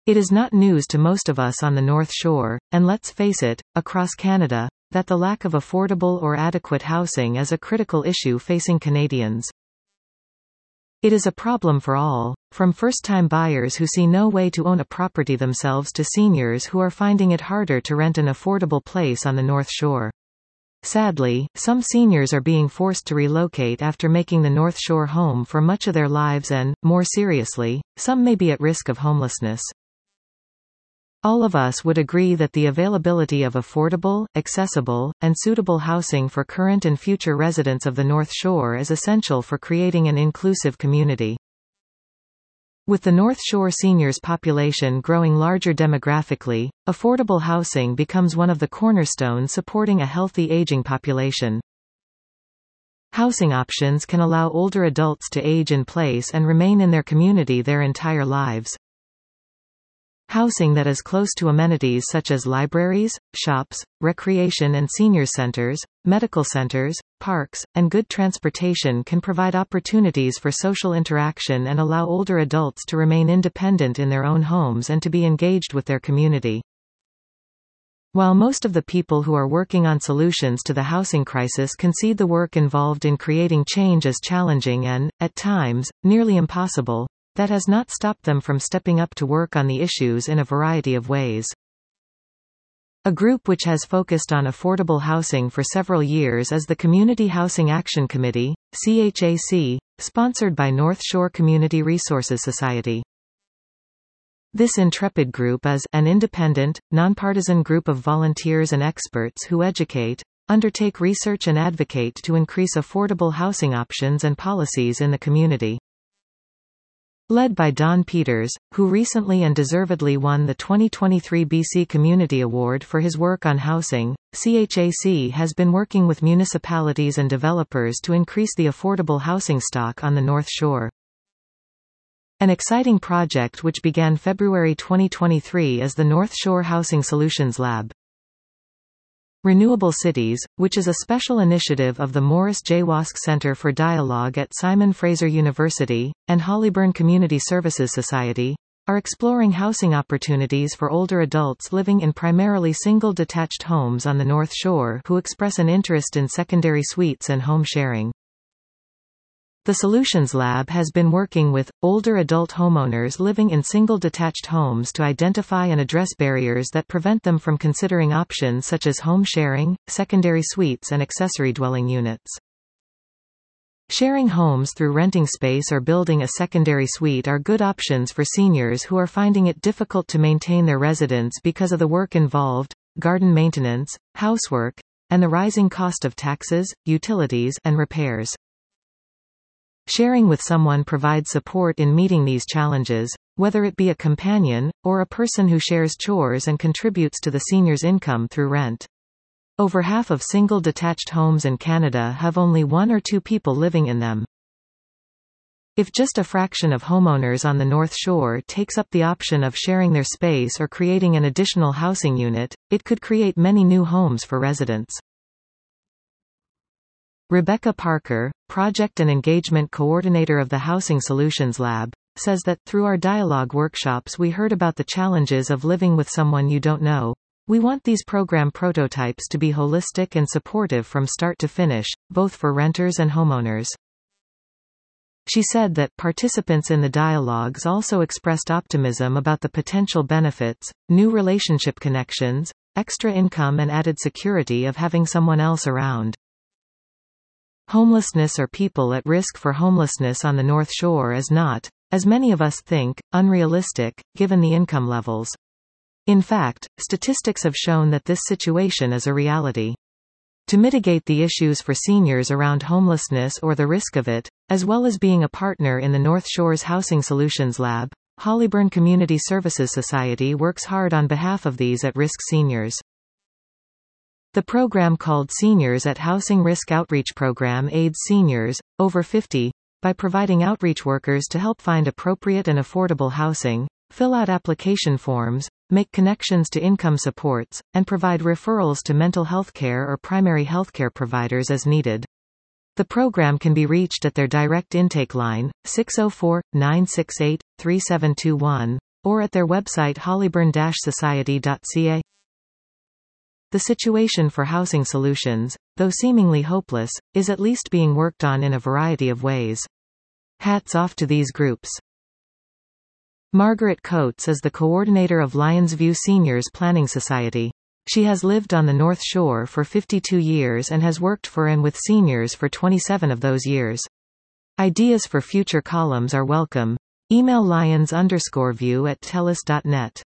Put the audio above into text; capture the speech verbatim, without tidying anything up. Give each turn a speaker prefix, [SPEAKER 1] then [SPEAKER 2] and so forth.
[SPEAKER 1] It is not news to most of us on the North Shore, and let's face it, across Canada, that the lack of affordable or adequate housing is a critical issue facing Canadians. It is a problem for all, from first-time buyers who see no way to own a property themselves to seniors who are finding it harder to rent an affordable place on the North Shore. Sadly, some seniors are being forced to relocate after making the North Shore home for much of their lives and, more seriously, some may be at risk of homelessness. All of us would agree that the availability of affordable, accessible, and suitable housing for current and future residents of the North Shore is essential for creating an inclusive community. With the North Shore seniors population growing larger demographically, affordable housing becomes one of the cornerstones supporting a healthy aging population. Housing options can allow older adults to age in place and remain in their community their entire lives. Housing that is close to amenities such as libraries, shops, recreation and senior centers, medical centers, parks, and good transportation can provide opportunities for social interaction and allow older adults to remain independent in their own homes and to be engaged with their community. While most of the people who are working on solutions to the housing crisis concede the work involved in creating change is challenging and, at times, nearly impossible, that has not stopped them from stepping up to work on the issues in a variety of ways. A group which has focused on affordable housing for several years is the Community Housing Action Committee, C H A C, sponsored by North Shore Community Resources Society. This intrepid group is an independent, nonpartisan group of volunteers and experts who educate, undertake research and advocate to increase affordable housing options and policies in the community. Led by Don Peters, who recently and deservedly won the twenty twenty-three B C Community Award for his work on housing, C H A C has been working with municipalities and developers to increase the affordable housing stock on the North Shore. An exciting project which began February twenty twenty-three is the North Shore Housing Solutions Lab. Renewable Cities, which is a special initiative of the Morris J. Wask Center for Dialogue at Simon Fraser University, and Hollyburn Community Services Society, are exploring housing opportunities for older adults living in primarily single detached homes on the North Shore who express an interest in secondary suites and home sharing. The Solutions Lab has been working with older adult homeowners living in single detached homes to identify and address barriers that prevent them from considering options such as home sharing, secondary suites and accessory dwelling units. Sharing homes through renting space or building a secondary suite are good options for seniors who are finding it difficult to maintain their residence because of the work involved, garden maintenance, housework, and the rising cost of taxes, utilities, and repairs. Sharing with someone provides support in meeting these challenges, whether it be a companion, or a person who shares chores and contributes to the senior's income through rent. Over half of single detached homes in Canada have only one or two people living in them. If just a fraction of homeowners on the North Shore takes up the option of sharing their space or creating an additional housing unit, it could create many new homes for residents. Rebecca Parker, Project and Engagement Coordinator of the Housing Solutions Lab, says that, through our dialogue workshops we heard about the challenges of living with someone you don't know. We want these program prototypes to be holistic and supportive from start to finish, both for renters and homeowners. She said that participants in the dialogues also expressed optimism about the potential benefits, new relationship connections, extra income and added security of having someone else around. Homelessness or people at risk for homelessness on the North Shore is not, as many of us think, unrealistic, given the income levels. In fact, statistics have shown that this situation is a reality. To mitigate the issues for seniors around homelessness or the risk of it, as well as being a partner in the North Shore's Housing Solutions Lab, Hollyburn Community Services Society works hard on behalf of these at-risk seniors. The program called Seniors at Housing Risk Outreach Program aids seniors, over fifty, by providing outreach workers to help find appropriate and affordable housing, fill out application forms, make connections to income supports, and provide referrals to mental health care or primary healthcare providers as needed. The program can be reached at their direct intake line, six oh four, nine six eight, three seven two one, or at their website hollyburn dash society dot c a. The situation for housing solutions, though seemingly hopeless, is at least being worked on in a variety of ways. Hats off to these groups. Margaret Coates is the coordinator of Lions View Seniors Planning Society. She has lived on the North Shore for fifty-two years and has worked for and with seniors for twenty-seven of those years. Ideas for future columns are welcome. Email lions underscore view at telus dot net.